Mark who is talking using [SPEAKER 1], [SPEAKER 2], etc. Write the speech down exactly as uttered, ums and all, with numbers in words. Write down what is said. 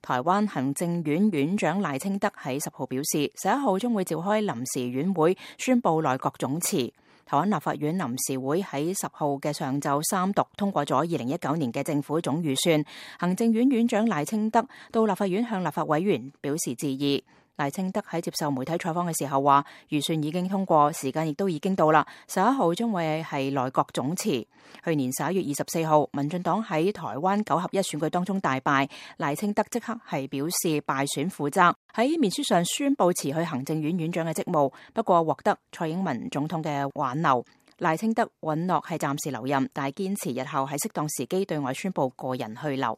[SPEAKER 1] 台灣行政院院長賴清德喺十號表示，十一號將會召開臨時院會宣布內閣總辭。台灣立法院臨時會喺十號嘅上晝三讀通過咗二零一九年嘅政府總預算。行政院院長賴清德到立法院向立法委員表示致意。賴清德喺接受媒體採訪嘅時候話，預算已經通過，時間亦都已經到啦。十一號將會係內閣總辭。去年十一月二十四號，民進黨喺台灣九合一選舉當中大敗，賴清德即刻係表示敗選負責，喺面書上宣布辭去行政院院長嘅職務，不過獲得蔡英文總統嘅挽留。賴清德允諾係暫時留任，但係堅持日後喺適當時機對外宣布個人去留。